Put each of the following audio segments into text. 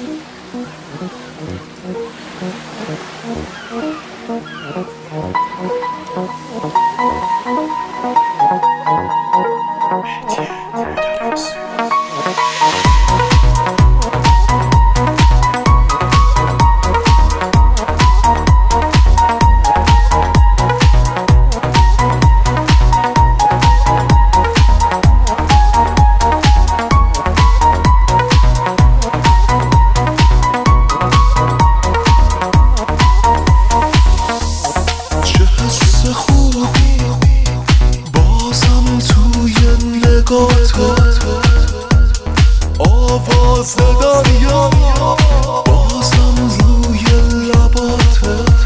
آواز دریا بازم روی لباتت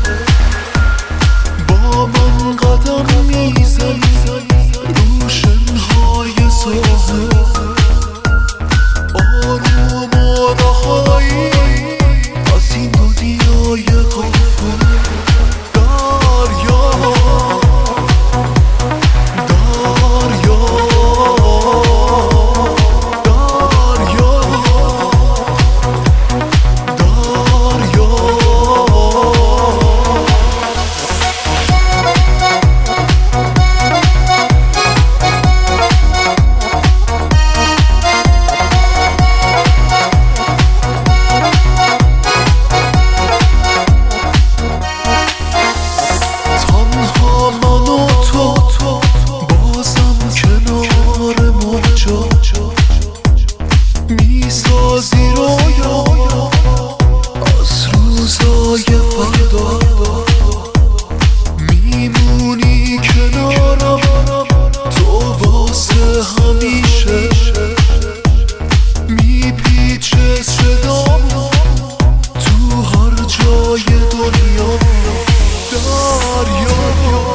با من قدم میزنی رو شنهای ساحل آروم و رهایی از این دنیای غافل دریا میسازی رویا از روزای فردا میمونی کنارم تو واسه همیشه میپیچه صدامو تو هر جای دنیا دریا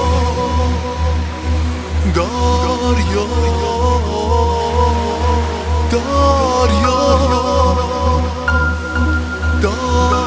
دریا دریا دریا